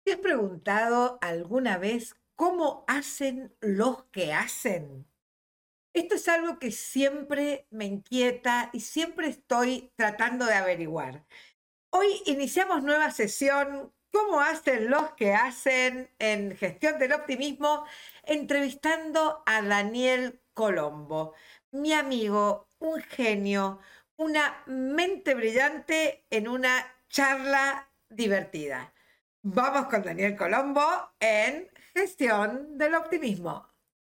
¿Te has preguntado alguna vez cómo hacen los que hacen? Esto es algo que siempre me inquieta y siempre estoy tratando de averiguar. Hoy iniciamos nueva sesión, ¿cómo hacen los que hacen en Gestión del Optimismo? Entrevistando a Daniel Colombo, mi amigo, un genio, una mente brillante en una charla divertida. Vamos con Daniel Colombo en Gestión del Optimismo.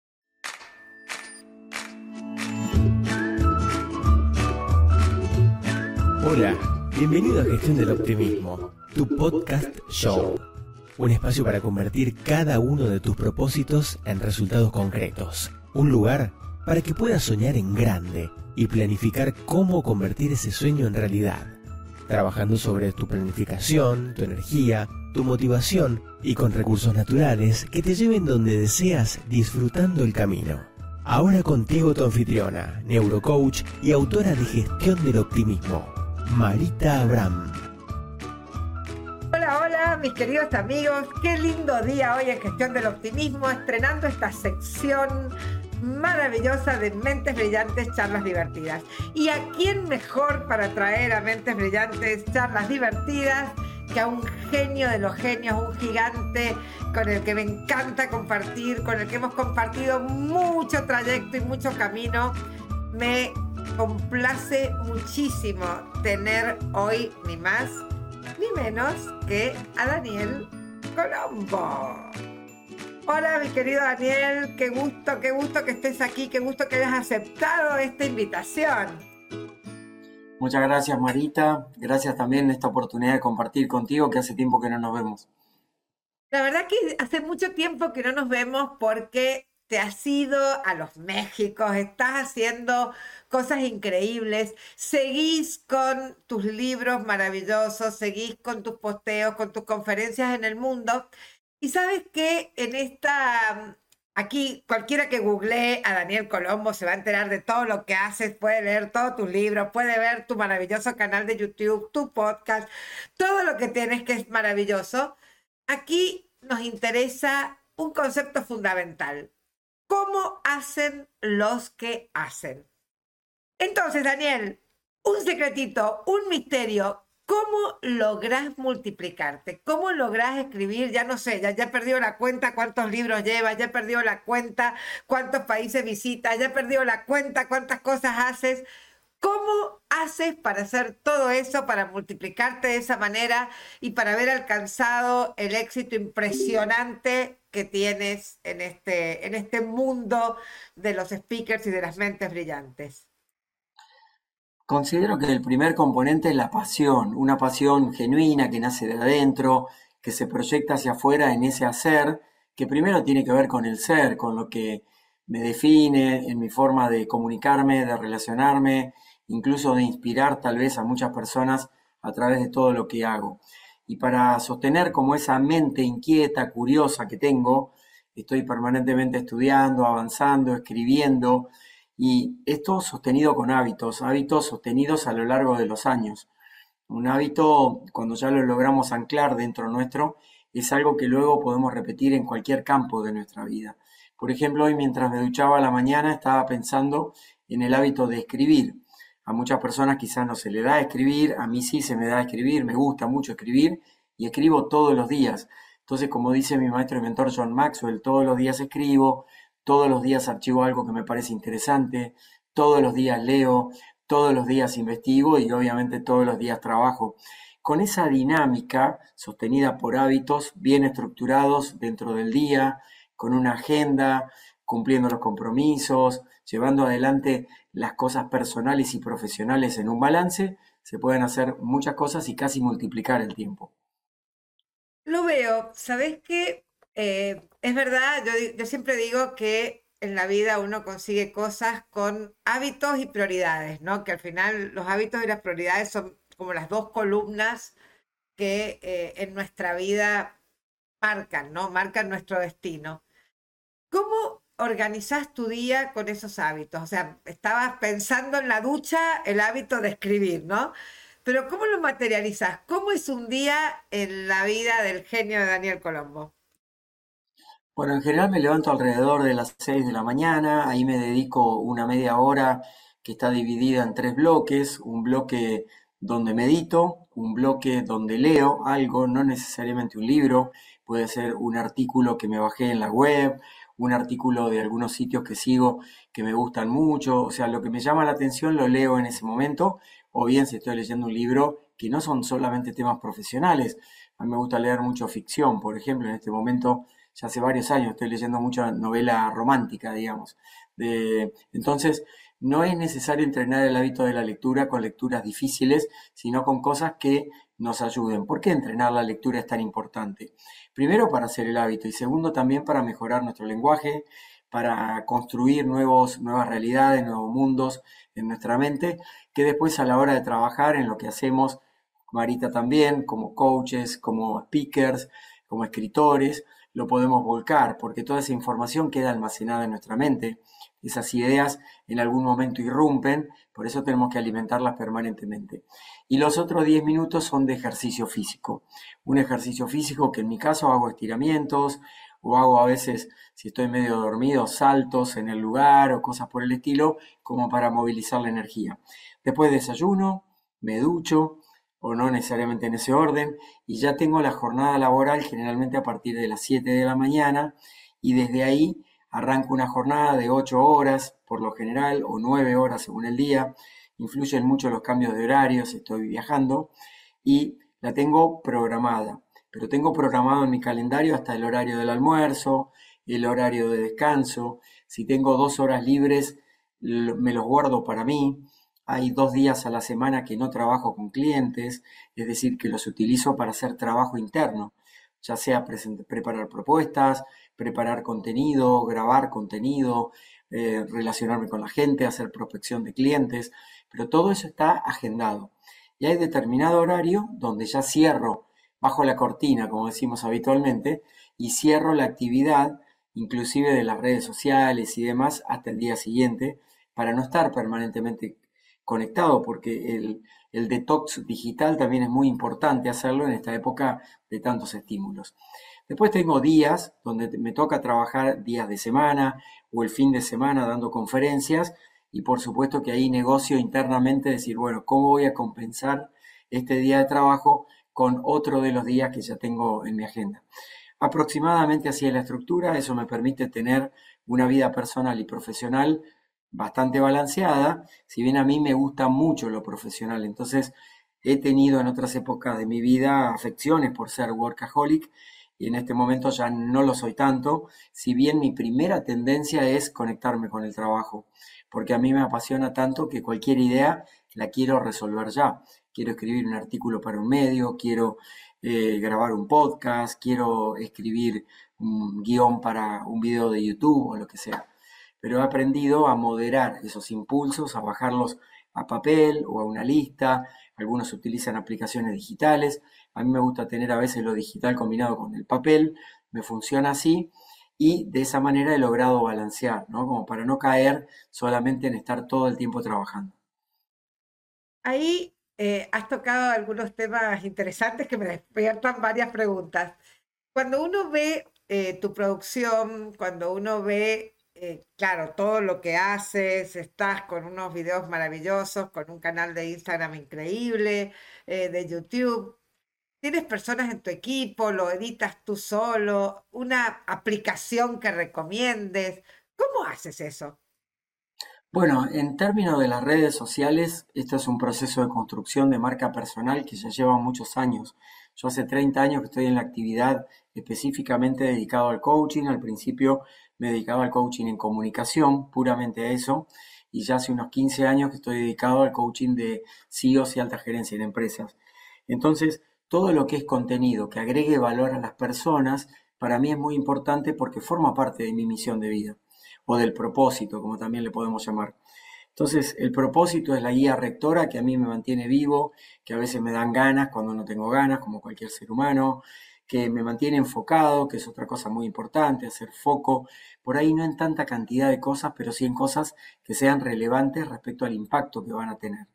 Hola, bienvenido a Gestión del Optimismo, tu podcast show. Un espacio para convertir cada uno de tus propósitos en resultados concretos. Un lugar para que puedas soñar en grande y planificar cómo convertir ese sueño en realidad. Trabajando sobre tu planificación, tu energía, tu motivación y con recursos naturales que te lleven donde deseas disfrutando el camino. Ahora contigo tu anfitriona, neurocoach y autora de Gestión del Optimismo, Marita Abraham. Hola, hola, mis queridos amigos. Qué lindo día hoy en Gestión del Optimismo, estrenando esta sección maravillosa de Mentes Brillantes, Charlas Divertidas. ¿Y a quién mejor para traer a Mentes Brillantes, Charlas Divertidas que a un genio de los genios, un gigante con el que me encanta compartir, con el que hemos compartido mucho trayecto y mucho camino? Me complace muchísimo tener hoy ni más ni menos que a Daniel Colombo. Hola, mi querido Daniel, qué gusto que estés aquí, qué gusto que hayas aceptado esta invitación. Muchas gracias, Marita. Gracias también esta oportunidad de compartir contigo, que hace tiempo que no nos vemos. La verdad que hace mucho tiempo que no nos vemos porque te has ido a los Méxicos, estás haciendo cosas increíbles, seguís con tus libros maravillosos, seguís con tus posteos, con tus conferencias en el mundo. Y sabes que aquí cualquiera que googlee a Daniel Colombo se va a enterar de todo lo que haces, puede leer todos tus libros, puede ver tu maravilloso canal de YouTube, tu podcast, todo lo que tienes que es maravilloso. Aquí nos interesa un concepto fundamental. ¿Cómo hacen los que hacen? Entonces, Daniel, un secretito, un misterio. ¿Cómo lográs multiplicarte? ¿Cómo lográs escribir? Ya no sé, ya he perdido la cuenta cuántos libros llevas, ya he perdido la cuenta cuántos países visitas, ya he perdido la cuenta cuántas cosas haces. ¿Cómo haces para hacer todo eso, para multiplicarte de esa manera y para haber alcanzado el éxito impresionante que tienes en este mundo de los speakers y de las mentes brillantes? Considero que el primer componente es la pasión, una pasión genuina que nace de adentro, que se proyecta hacia afuera en ese hacer, que primero tiene que ver con el ser, con lo que me define, en mi forma de comunicarme, de relacionarme, incluso de inspirar tal vez a muchas personas a través de todo lo que hago. Y para sostener como esa mente inquieta, curiosa que tengo, estoy permanentemente estudiando, avanzando, escribiendo, y esto sostenido con hábitos sostenidos a lo largo de los años. Un hábito, cuando ya lo logramos anclar dentro nuestro, es algo que luego podemos repetir en cualquier campo de nuestra vida. Por ejemplo, hoy mientras me duchaba a la mañana estaba pensando en el hábito de escribir. A muchas personas quizás no se le da a escribir, a mí sí se me da a escribir, me gusta mucho escribir y escribo todos los días. Entonces, como dice mi maestro y mentor John Maxwell, todos los días escribo, todos los días archivo algo que me parece interesante, todos los días leo, todos los días investigo y obviamente todos los días trabajo. Con esa dinámica sostenida por hábitos bien estructurados dentro del día, con una agenda, cumpliendo los compromisos, llevando adelante las cosas personales y profesionales en un balance, se pueden hacer muchas cosas y casi multiplicar el tiempo. Lo veo, ¿sabés qué? Es verdad, yo siempre digo que en la vida uno consigue cosas con hábitos y prioridades, ¿no? Que al final los hábitos y las prioridades son como las dos columnas que en nuestra vida marcan, ¿no? Marcan nuestro destino. ¿Cómo organizás tu día con esos hábitos? O sea, estabas pensando en la ducha el hábito de escribir, ¿no? pero ¿cómo lo materializas? ¿Cómo es un día en la vida del genio de Daniel Colombo? Bueno, en general me levanto alrededor de las 6 de la mañana, ahí me dedico una media hora que está dividida en tres bloques, un bloque donde medito, un bloque donde leo algo, no necesariamente un libro, puede ser un artículo que me bajé en la web, un artículo de algunos sitios que sigo que me gustan mucho, o sea, lo que me llama la atención lo leo en ese momento, o bien si estoy leyendo un libro que no son solamente temas profesionales, a mí me gusta leer mucho ficción, por ejemplo, en este momento ya hace varios años estoy leyendo mucha novela romántica, digamos. Entonces, no es necesario entrenar el hábito de la lectura con lecturas difíciles, sino con cosas que nos ayuden. ¿Por qué entrenar la lectura es tan importante? Primero, para hacer el hábito, y segundo, también para mejorar nuestro lenguaje, para construir nuevas realidades, nuevos mundos en nuestra mente, que después a la hora de trabajar en lo que hacemos, Marita también, como coaches, como speakers, como escritores, lo podemos volcar, porque toda esa información queda almacenada en nuestra mente. Esas ideas en algún momento irrumpen, por eso tenemos que alimentarlas permanentemente. Y los otros 10 minutos son de ejercicio físico. Un ejercicio físico que en mi caso hago estiramientos, o hago a veces, si estoy medio dormido, saltos en el lugar o cosas por el estilo, como para movilizar la energía. Después desayuno, me ducho, o no necesariamente en ese orden, y ya tengo la jornada laboral generalmente a partir de las 7 de la mañana, y desde ahí arranco una jornada de 8 horas, por lo general, o 9 horas según el día. Influyen mucho los cambios de horarios, estoy viajando, y la tengo programada. Pero tengo programado en mi calendario hasta el horario del almuerzo, el horario de descanso. Si tengo 2 horas libres, me los guardo para mí. Hay 2 días a la semana que no trabajo con clientes, es decir, que los utilizo para hacer trabajo interno, ya sea preparar propuestas, preparar contenido, grabar contenido, relacionarme con la gente, hacer prospección de clientes, pero todo eso está agendado. Y hay determinado horario donde ya cierro, bajo la cortina, como decimos habitualmente, y cierro la actividad, inclusive de las redes sociales y demás, hasta el día siguiente, para no estar permanentemente conectado, porque el detox digital también es muy importante hacerlo en esta época de tantos estímulos. Después tengo días donde me toca trabajar días de semana o el fin de semana dando conferencias, y por supuesto que ahí negocio internamente decir, bueno, ¿cómo voy a compensar este día de trabajo con otro de los días que ya tengo en mi agenda? Aproximadamente así es la estructura, eso me permite tener una vida personal y profesional bastante balanceada, si bien a mí me gusta mucho lo profesional. Entonces he tenido en otras épocas de mi vida afecciones por ser workaholic, y en este momento ya no lo soy tanto, si bien mi primera tendencia es conectarme con el trabajo, porque a mí me apasiona tanto que cualquier idea la quiero resolver ya. Quiero escribir un artículo para un medio, quiero grabar un podcast, quiero escribir un guión para un video de YouTube o lo que sea. Pero he aprendido a moderar esos impulsos, a bajarlos a papel o a una lista. Algunos utilizan aplicaciones digitales. A mí me gusta tener a veces lo digital combinado con el papel. Me funciona así, y de esa manera he logrado balancear, ¿no? Como para no caer solamente en estar todo el tiempo trabajando. Ahí has tocado algunos temas interesantes que me despiertan varias preguntas. Cuando uno ve tu producción, cuando uno ve, claro, todo lo que haces, estás con unos videos maravillosos, con un canal de Instagram increíble, de YouTube, tienes personas en tu equipo, lo editas tú solo, una aplicación que recomiendes. ¿Cómo haces eso? Bueno, en términos de las redes sociales, esto es un proceso de construcción de marca personal que ya lleva muchos años. Yo hace 30 años que estoy en la actividad específicamente dedicado al coaching. Al principio me dedicaba al coaching en comunicación, puramente a eso, y ya hace unos 15 años que estoy dedicado al coaching de CEOs y alta gerencia en empresas. Entonces, todo lo que es contenido que agregue valor a las personas, para mí es muy importante porque forma parte de mi misión de vida, o del propósito, como también le podemos llamar. Entonces, el propósito es la guía rectora que a mí me mantiene vivo, que a veces me dan ganas cuando no tengo ganas, como cualquier ser humano, que me mantiene enfocado, que es otra cosa muy importante, hacer foco, por ahí no en tanta cantidad de cosas, pero sí en cosas que sean relevantes respecto al impacto que van a tener.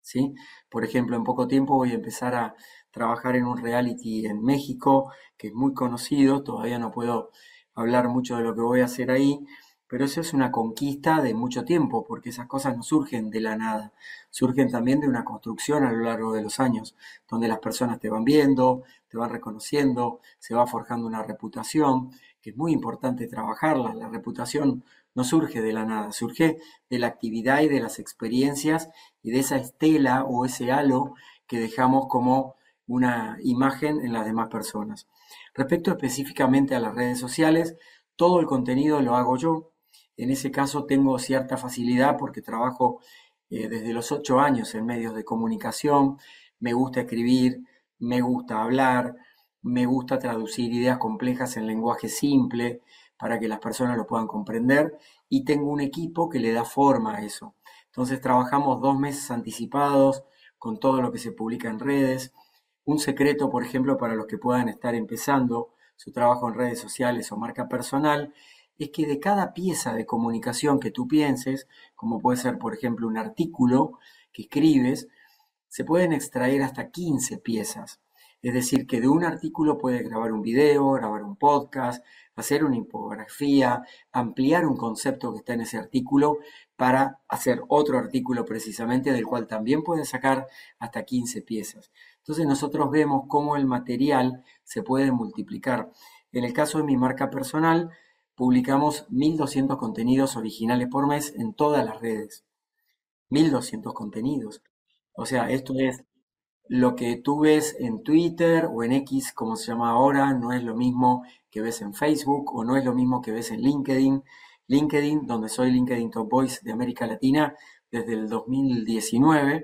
¿sí? Por ejemplo, en poco tiempo voy a empezar a trabajar en un reality en México, que es muy conocido, todavía no puedo hablar mucho de lo que voy a hacer ahí, pero eso es una conquista de mucho tiempo, porque esas cosas no surgen de la nada, surgen también de una construcción a lo largo de los años, donde las personas te van viendo, te van reconociendo, se va forjando una reputación, que es muy importante trabajarla. La reputación no surge de la nada, surge de la actividad y de las experiencias y de esa estela o ese halo que dejamos como una imagen en las demás personas. Respecto específicamente a las redes sociales, todo el contenido lo hago yo. En ese caso tengo cierta facilidad porque trabajo desde los 8 años en medios de comunicación, me gusta escribir, me gusta hablar, me gusta traducir ideas complejas en lenguaje simple para que las personas lo puedan comprender y tengo un equipo que le da forma a eso. Entonces trabajamos 2 meses anticipados con todo lo que se publica en redes. Un secreto, por ejemplo, para los que puedan estar empezando su trabajo en redes sociales o marca personal, es que de cada pieza de comunicación que tú pienses, como puede ser, por ejemplo, un artículo que escribes, se pueden extraer hasta 15 piezas. Es decir, que de un artículo puedes grabar un video, grabar un podcast, hacer una infografía, ampliar un concepto que está en ese artículo para hacer otro artículo precisamente del cual también puedes sacar hasta 15 piezas. Entonces nosotros vemos cómo el material se puede multiplicar. En el caso de mi marca personal, publicamos 1.200 contenidos originales por mes en todas las redes. 1.200 contenidos. O sea, esto es lo que tú ves en Twitter o en X, como se llama ahora, no es lo mismo que ves en Facebook o no es lo mismo que ves en LinkedIn. LinkedIn, donde soy LinkedIn Top Voice de América Latina desde el 2019,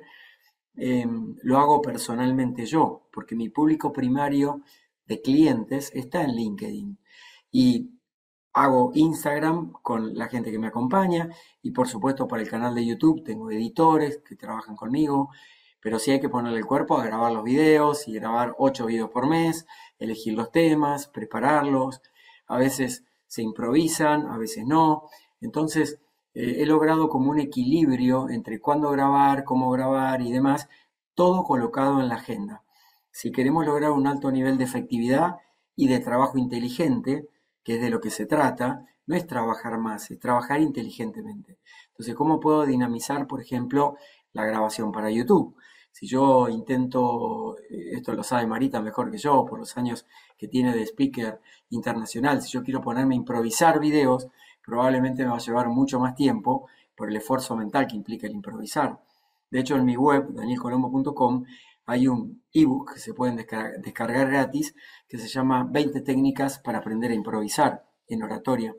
lo hago personalmente yo, porque mi público primario de clientes está en LinkedIn. Y hago Instagram con la gente que me acompaña y por supuesto para el canal de YouTube tengo editores que trabajan conmigo, pero sí hay que ponerle el cuerpo a grabar los videos y grabar 8 videos por mes, elegir los temas, prepararlos, a veces se improvisan, a veces no, entonces he logrado como un equilibrio entre cuándo grabar, cómo grabar y demás, todo colocado en la agenda. Si queremos lograr un alto nivel de efectividad y de trabajo inteligente, que es de lo que se trata, no es trabajar más, es trabajar inteligentemente. Entonces, ¿cómo puedo dinamizar, por ejemplo, la grabación para YouTube? Si yo intento, esto lo sabe Marita mejor que yo, por los años que tiene de speaker internacional, si yo quiero ponerme a improvisar videos, probablemente me va a llevar mucho más tiempo por el esfuerzo mental que implica el improvisar. De hecho, en mi web, danielcolombo.com, hay un ebook que se pueden descargar gratis que se llama 20 técnicas para aprender a improvisar en oratoria.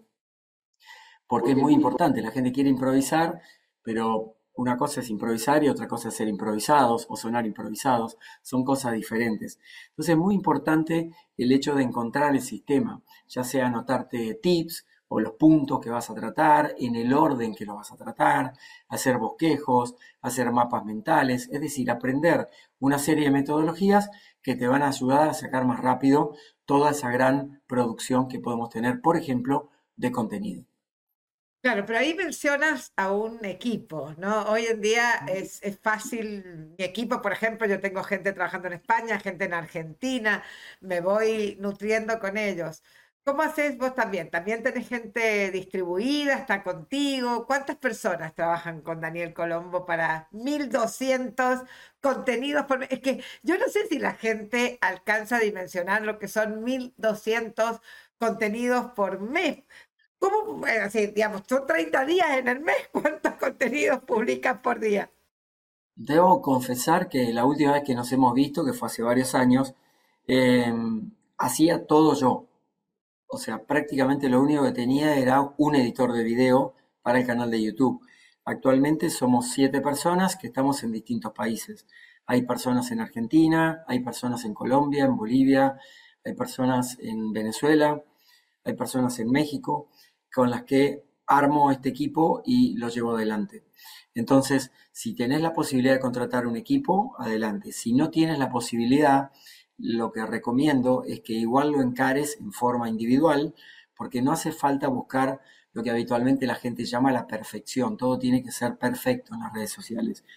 Porque es muy importante, la gente quiere improvisar, pero una cosa es improvisar y otra cosa es ser improvisados o sonar improvisados, son cosas diferentes. Entonces es muy importante el hecho de encontrar el sistema, ya sea anotarte tips o los puntos que vas a tratar, en el orden que lo vas a tratar, hacer bosquejos, hacer mapas mentales, es decir, aprender una serie de metodologías que te van a ayudar a sacar más rápido toda esa gran producción que podemos tener, por ejemplo, de contenido. Claro, pero ahí mencionas a un equipo, ¿no? Hoy en día es fácil, mi equipo, por ejemplo, yo tengo gente trabajando en España, gente en Argentina, me voy nutriendo con ellos. ¿Cómo hacéis vos también? ¿También tenés gente distribuida, está contigo? ¿Cuántas personas trabajan con Daniel Colombo para 1.200 contenidos por mes? Es que yo no sé si la gente alcanza a dimensionar lo que son 1.200 contenidos por mes. ¿Cómo? Bueno, así, digamos, son 30 días en el mes. ¿Cuántos contenidos publicas por día? Debo confesar que la última vez que nos hemos visto, que fue hace varios años, eh, hacía todo yo. O sea, prácticamente lo único que tenía era un editor de video para el canal de YouTube. Actualmente somos 7 personas que estamos en distintos países. Hay personas en Argentina, hay personas en Colombia, en Bolivia, hay personas en Venezuela, hay personas en México, con las que armo este equipo y lo llevo adelante. Entonces, si tenés la posibilidad de contratar un equipo, adelante. Si no tienes la posibilidad, lo que recomiendo es que igual lo encares en forma individual, porque no hace falta buscar lo que habitualmente la gente llama la perfección. Todo tiene que ser perfecto en las redes sociales.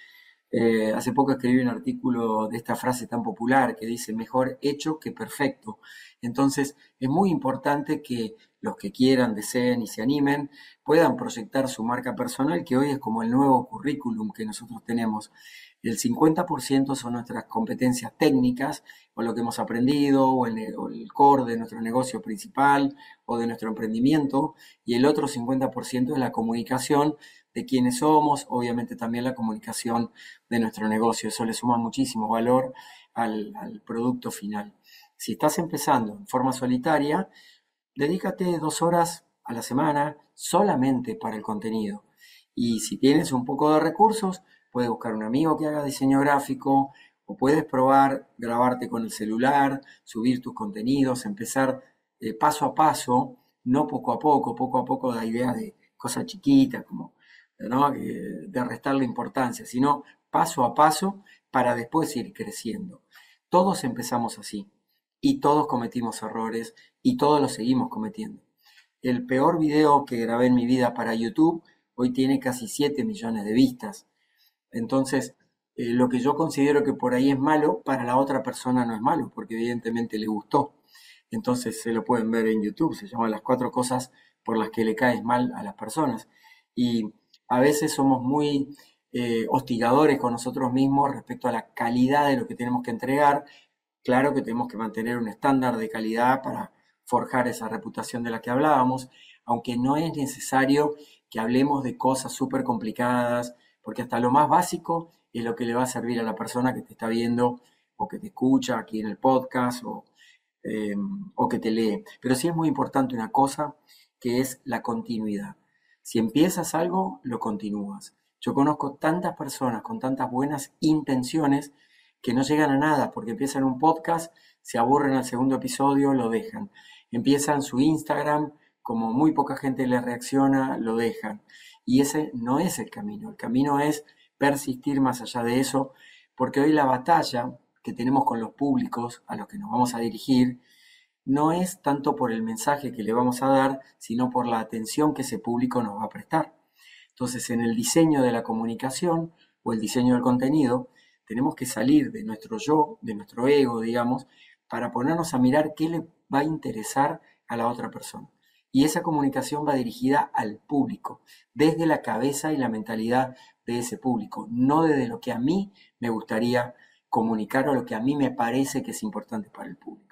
Hace poco escribí un artículo de esta frase tan popular que dice mejor hecho que perfecto. Entonces es muy importante que los que quieran, deseen y se animen puedan proyectar su marca personal, que hoy es como el nuevo currículum que nosotros tenemos. El 50% son nuestras competencias técnicas o lo que hemos aprendido o el core de nuestro negocio principal o de nuestro emprendimiento, y el otro 50% es la comunicación de quiénes somos, obviamente también la comunicación de nuestro negocio. Eso le suma muchísimo valor al producto final. Si estás empezando en forma solitaria, dedícate 2 horas a la semana solamente para el contenido. Y si tienes un poco de recursos, puedes buscar un amigo que haga diseño gráfico o puedes probar grabarte con el celular, subir tus contenidos, empezar paso a paso, no poco a poco da idea de cosas chiquitas, como ¿no? De restarle importancia, sino paso a paso para después ir creciendo. Todos empezamos así y todos cometimos errores y todos los seguimos cometiendo. El peor video que grabé en mi vida para YouTube hoy tiene casi 7 millones de vistas. Entonces, lo que yo considero que por ahí es malo, para la otra persona no es malo, porque evidentemente le gustó. Entonces se lo pueden ver en YouTube, se llama Las 4 cosas por las que le caes mal a las personas. Y a veces somos muy hostigadores con nosotros mismos respecto a la calidad de lo que tenemos que entregar. Claro que tenemos que mantener un estándar de calidad para forjar esa reputación de la que hablábamos, aunque no es necesario que hablemos de cosas súper complicadas, porque hasta lo más básico es lo que le va a servir a la persona que te está viendo o que te escucha aquí en el podcast o que te lee. Pero sí es muy importante una cosa, que es la continuidad. Si empiezas algo, lo continúas. Yo conozco tantas personas con tantas buenas intenciones que no llegan a nada, porque empiezan un podcast, se aburren al segundo episodio, lo dejan. Empiezan su Instagram, como muy poca gente les reacciona, lo dejan. Y ese no es el camino es persistir más allá de eso, porque hoy la batalla que tenemos con los públicos a los que nos vamos a dirigir no es tanto por el mensaje que le vamos a dar, sino por la atención que ese público nos va a prestar. Entonces, en el diseño de la comunicación o el diseño del contenido, tenemos que salir de nuestro yo, de nuestro ego, digamos, para ponernos a mirar qué le va a interesar a la otra persona. Y esa comunicación va dirigida al público, desde la cabeza y la mentalidad de ese público, no desde lo que a mí me gustaría comunicar o lo que a mí me parece que es importante para el público.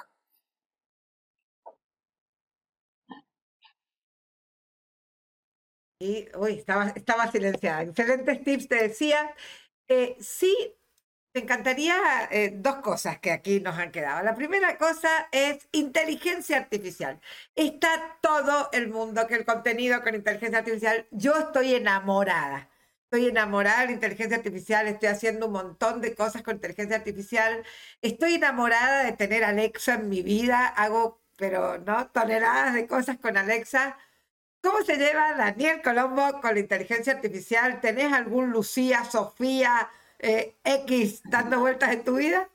Y, uy, estaba silenciada. Excelentes tips, te decía. Sí, me encantaría dos cosas que aquí nos han quedado. La primera cosa es inteligencia artificial. Está todo el mundo que el contenido con inteligencia artificial. Yo estoy enamorada. Estoy enamorada de la inteligencia artificial, estoy haciendo un montón de cosas con inteligencia artificial. Estoy enamorada de tener Alexa en mi vida. Hago, pero no, toneladas de cosas con Alexa. ¿Cómo se lleva Daniel Colombo con la inteligencia artificial? ¿Tenés algún Lucía, Sofía, X dando vueltas en tu vida?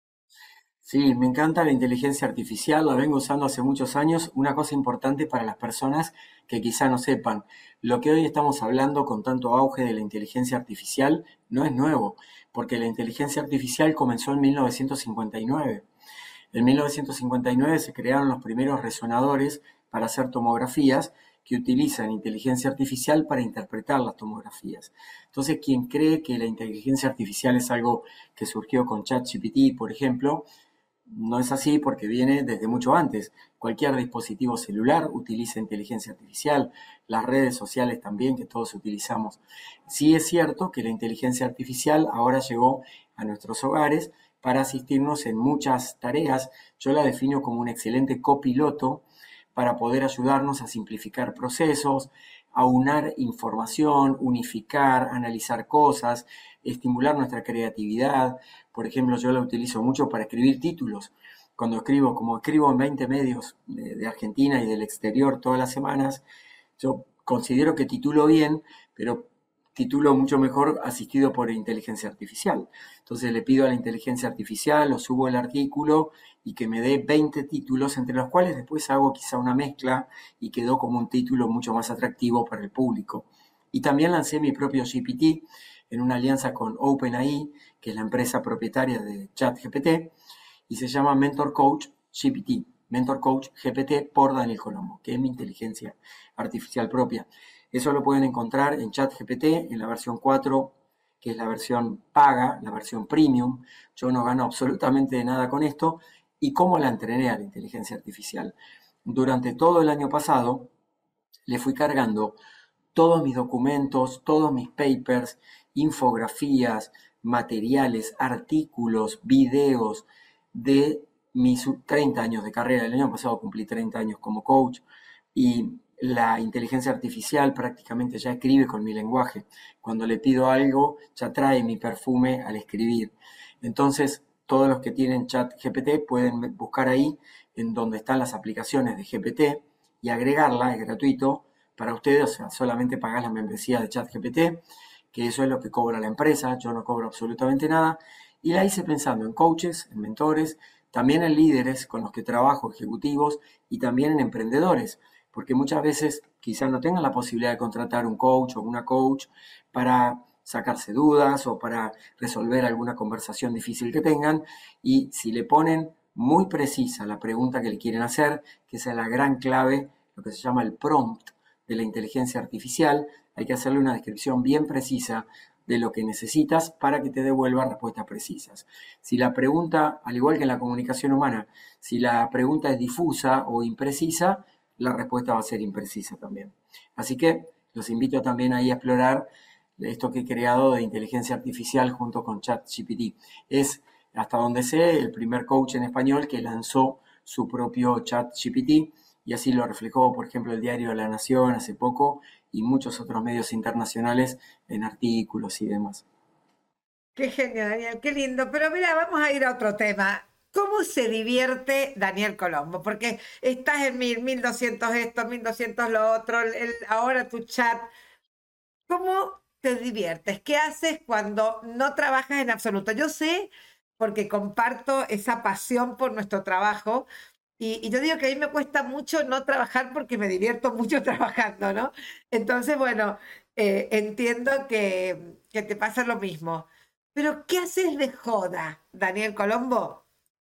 Sí, me encanta la inteligencia artificial, la vengo usando hace muchos años. Una cosa importante para las personas que quizá no sepan, lo que hoy estamos hablando con tanto auge de la inteligencia artificial no es nuevo, porque la inteligencia artificial comenzó en 1959. En 1959 se crearon los primeros resonadores para hacer tomografías que utilizan inteligencia artificial para interpretar las tomografías. Entonces, quien cree que la inteligencia artificial es algo que surgió con ChatGPT, por ejemplo, no es así porque viene desde mucho antes. Cualquier dispositivo celular utiliza inteligencia artificial, las redes sociales también que todos utilizamos. Sí es cierto que la inteligencia artificial ahora llegó a nuestros hogares para asistirnos en muchas tareas. Yo la defino como un excelente copiloto para poder ayudarnos a simplificar procesos, aunar información, unificar, analizar cosas, estimular nuestra creatividad. Por ejemplo, yo la utilizo mucho para escribir títulos. Cuando escribo, como escribo en 20 medios de Argentina y del exterior todas las semanas, yo considero que titulo bien, pero titulo mucho mejor asistido por inteligencia artificial. Entonces le pido a la inteligencia artificial, lo subo el artículo y que me dé 20 títulos, entre los cuales después hago quizá una mezcla y quedó como un título mucho más atractivo para el público. Y también lancé mi propio GPT, en una alianza con OpenAI, que es la empresa propietaria de ChatGPT, y se llama Mentor Coach GPT, Mentor Coach GPT por Daniel Colombo, que es mi inteligencia artificial propia. Eso lo pueden encontrar en ChatGPT, en la versión 4, que es la versión paga, la versión premium. Yo no gano absolutamente nada con esto. ¿Y cómo la entrené a la inteligencia artificial? Durante todo el año pasado le fui cargando todos mis documentos, todos mis papers, infografías, materiales, artículos, videos de mis 30 años de carrera. El año pasado cumplí 30 años como coach y la inteligencia artificial prácticamente ya escribe con mi lenguaje. Cuando le pido algo, ya trae mi perfume al escribir. Entonces, todos los que tienen ChatGPT pueden buscar ahí en donde están las aplicaciones de GPT y agregarla, es gratuito para ustedes, o sea, solamente pagás la membresía de ChatGPT, que eso es lo que cobra la empresa, yo no cobro absolutamente nada, y la hice pensando en coaches, en mentores, también en líderes con los que trabajo, ejecutivos, y también en emprendedores, porque muchas veces quizás no tengan la posibilidad de contratar un coach o una coach para sacarse dudas o para resolver alguna conversación difícil que tengan, y si le ponen muy precisa la pregunta que le quieren hacer, que esa es la gran clave, lo que se llama el prompt de la inteligencia artificial, hay que hacerle una descripción bien precisa de lo que necesitas para que te devuelva respuestas precisas. Si la pregunta, al igual que en la comunicación humana, si la pregunta es difusa o imprecisa, la respuesta va a ser imprecisa también. Así que los invito también ahí a explorar esto que he creado de inteligencia artificial junto con ChatGPT. Es, hasta donde sé, el primer coach en español que lanzó su propio ChatGPT, y así lo reflejó, por ejemplo, el diario La Nación hace poco y muchos otros medios internacionales en artículos y demás. Qué genial, Daniel, qué lindo. Pero mira, vamos a ir a otro tema. ¿Cómo se divierte Daniel Colombo? Porque estás en 1200 esto, 1200 lo otro, ahora tu chat. ¿Cómo te diviertes? ¿Qué haces cuando no trabajas en absoluto? Yo sé, porque comparto esa pasión por nuestro trabajo, y yo digo que a mí me cuesta mucho no trabajar porque me divierto mucho trabajando, ¿no? Entonces, bueno, entiendo que te pasa lo mismo. Pero, ¿qué haces de joda, Daniel Colombo?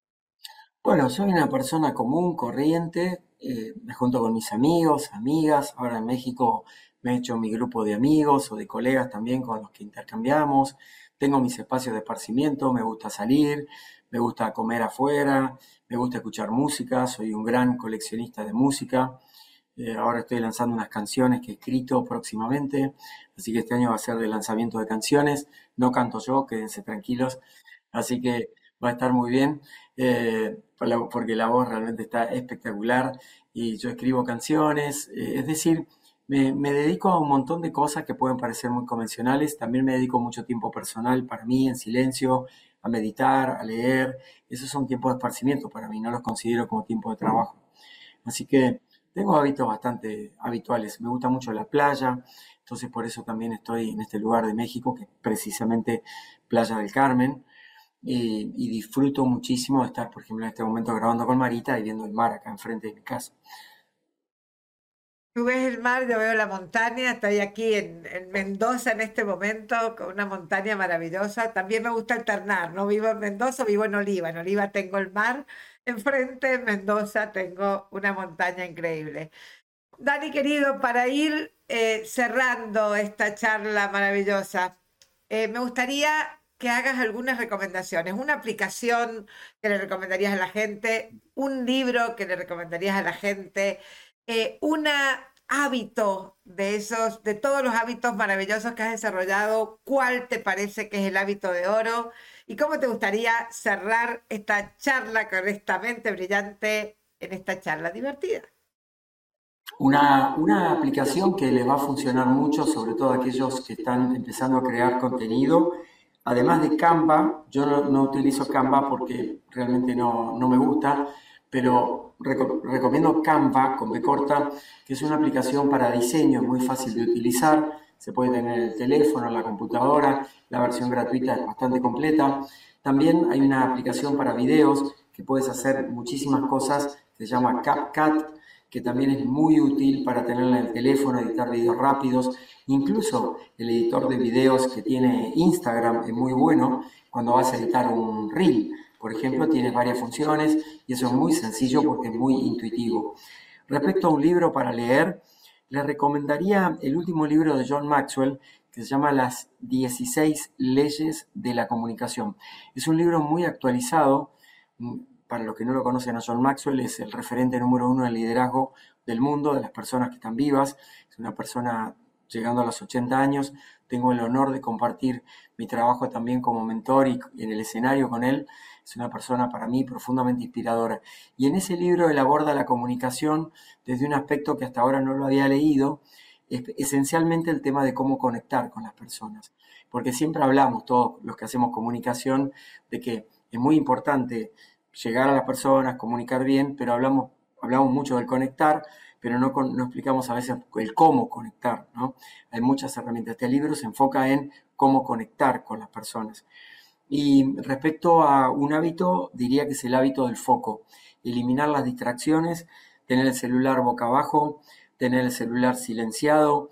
Bueno, soy una persona común, corriente, me junto con mis amigos, amigas, ahora en México me he hecho mi grupo de amigos o de colegas también con los que intercambiamos, tengo mis espacios de esparcimiento, me gusta salir, me gusta comer afuera, me gusta escuchar música, soy un gran coleccionista de música, ahora estoy lanzando unas canciones que he escrito próximamente, así que este año va a ser de lanzamiento de canciones, no canto yo, quédense tranquilos, así que va a estar muy bien, porque la voz realmente está espectacular y yo escribo canciones, es decir, me dedico a un montón de cosas que pueden parecer muy convencionales, también me dedico mucho tiempo personal para mí, en silencio, a meditar, a leer, esos son tiempos de esparcimiento para mí, no los considero como tiempo de trabajo. Así que tengo hábitos bastante habituales, me gusta mucho la playa, entonces por eso también estoy en este lugar de México, que es precisamente Playa del Carmen, y disfruto muchísimo de estar, por ejemplo, en este momento grabando con Marita y viendo el mar acá enfrente de mi casa. Tú ves el mar, yo veo la montaña, estoy aquí en Mendoza en este momento, con una montaña maravillosa. También me gusta alternar, no vivo en Mendoza, vivo en Oliva. En Oliva tengo el mar enfrente, en Mendoza tengo una montaña increíble. Dani, querido, para ir cerrando esta charla maravillosa, me gustaría que hagas algunas recomendaciones. Una aplicación que le recomendarías a la gente, un libro que le recomendarías a la gente, un hábito de esos, de todos los hábitos maravillosos que has desarrollado, ¿cuál te parece que es el hábito de oro? ¿Y cómo te gustaría cerrar esta charla con esta mente brillante en esta charla divertida? Una aplicación que les va a funcionar mucho, sobre todo a aquellos que están empezando a crear contenido, además de Canva, yo no utilizo Canva porque realmente no me gusta, pero recomiendo Canva con B corta, que es una aplicación para diseño muy fácil de utilizar, se puede tener en el teléfono, en la computadora, la versión gratuita es bastante completa. También hay una aplicación para videos que puedes hacer muchísimas cosas, se llama CapCut, que también es muy útil para tenerla en el teléfono, editar videos rápidos. Incluso el editor de videos que tiene Instagram es muy bueno cuando vas a editar un reel. Por ejemplo, tienes varias funciones y eso es muy sencillo porque es muy intuitivo. Respecto a un libro para leer, les recomendaría el último libro de John Maxwell, que se llama Las 16 leyes de la comunicación. Es un libro muy actualizado. Para los que no lo conocen a John Maxwell, es el referente número 1 del liderazgo del mundo, de las personas que están vivas. Es una persona llegando a los 80 años. Tengo el honor de compartir mi trabajo también como mentor y en el escenario con él. Es una persona para mí profundamente inspiradora. Y en ese libro él aborda la comunicación desde un aspecto que hasta ahora no lo había leído, esencialmente el tema de cómo conectar con las personas. Porque siempre hablamos, todos los que hacemos comunicación, de que es muy importante llegar a las personas, comunicar bien, pero hablamos mucho del conectar, pero no explicamos a veces el cómo conectar, ¿no? Hay muchas herramientas. Este libro se enfoca en cómo conectar con las personas. Y respecto a un hábito, diría que es el hábito del foco. Eliminar las distracciones, tener el celular boca abajo, tener el celular silenciado,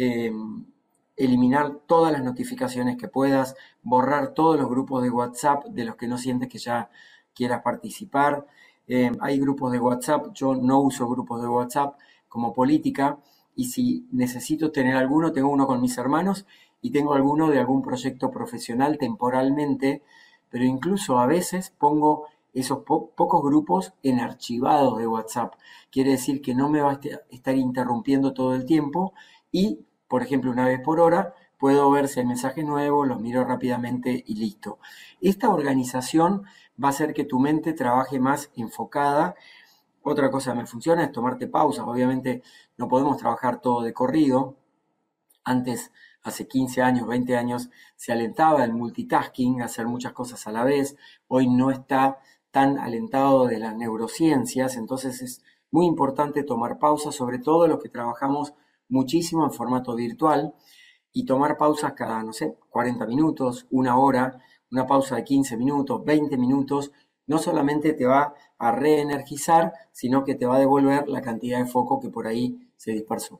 eliminar todas las notificaciones que puedas, borrar todos los grupos de WhatsApp de los que no sientes que ya quieras participar. Hay grupos de WhatsApp, yo no uso grupos de WhatsApp como política, y si necesito tener alguno, tengo uno con mis hermanos y tengo alguno de algún proyecto profesional temporalmente, pero incluso a veces pongo esos pocos grupos en archivados de WhatsApp. Quiere decir que no me va a estar interrumpiendo todo el tiempo y, por ejemplo, una vez por hora puedo ver si hay mensajes nuevos, los miro rápidamente y listo. Esta organización va a hacer que tu mente trabaje más enfocada. Otra cosa que me funciona es tomarte pausas. Obviamente no podemos trabajar todo de corrido. Antes, hace 15 años, 20 años, se alentaba el multitasking, hacer muchas cosas a la vez. Hoy no está tan alentado de las neurociencias, entonces es muy importante tomar pausas, sobre todo los que trabajamos muchísimo en formato virtual, y tomar pausas cada, 40 minutos, una hora, una pausa de 15 minutos, 20 minutos, no solamente te va a reenergizar, sino que te va a devolver la cantidad de foco que por ahí se dispersó.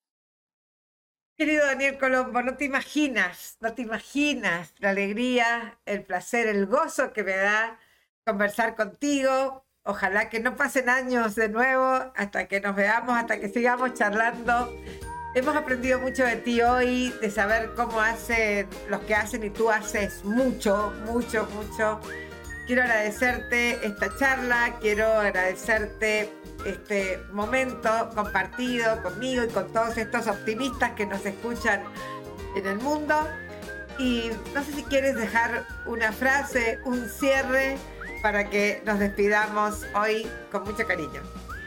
Querido Daniel Colombo, no te imaginas la alegría, el placer, el gozo que me da conversar contigo. Ojalá que no pasen años de nuevo hasta que nos veamos, hasta que sigamos charlando. Hemos aprendido mucho de ti hoy, de saber cómo hacen los que hacen, y tú haces mucho, mucho, mucho. Quiero agradecerte esta charla, quiero agradecerte este momento compartido conmigo y con todos estos optimistas que nos escuchan en el mundo. Y no sé si quieres dejar una frase, un cierre, para que nos despidamos hoy con mucho cariño.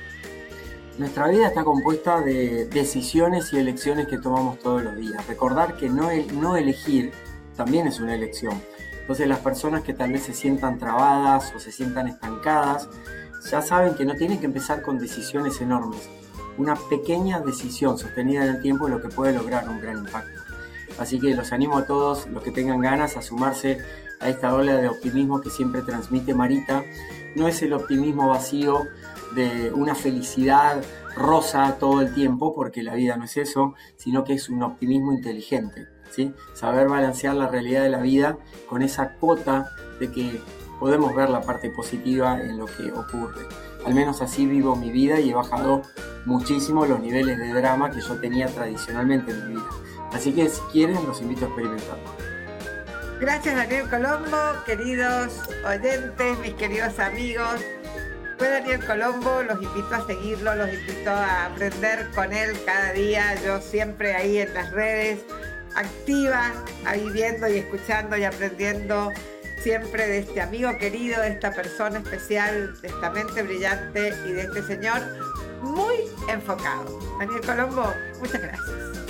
Nuestra vida está compuesta de decisiones y elecciones que tomamos todos los días. Recordar que no elegir también es una elección. Entonces las personas que tal vez se sientan trabadas o se sientan estancadas, ya saben que no tienen que empezar con decisiones enormes. Una pequeña decisión sostenida en el tiempo es lo que puede lograr un gran impacto. Así que los animo a todos los que tengan ganas a sumarse a esta ola de optimismo que siempre transmite Marita. No es el optimismo vacío de una felicidad rosa todo el tiempo, porque la vida no es eso, sino que es un optimismo inteligente, ¿sí? Saber balancear la realidad de la vida con esa cuota de que podemos ver la parte positiva en lo que ocurre. Al menos así vivo mi vida y he bajado muchísimo los niveles de drama que yo tenía tradicionalmente en mi vida. Así que si quieren, los invito a experimentarlo. Gracias, Daniel Colombo, queridos oyentes, mis queridos amigos. Fue Daniel Colombo, los invito a seguirlo, los invito a aprender con él cada día. Yo siempre ahí en las redes, activa, ahí viendo y escuchando y aprendiendo siempre de este amigo querido, de esta persona especial, de esta mente brillante y de este señor muy enfocado. Daniel Colombo, muchas gracias.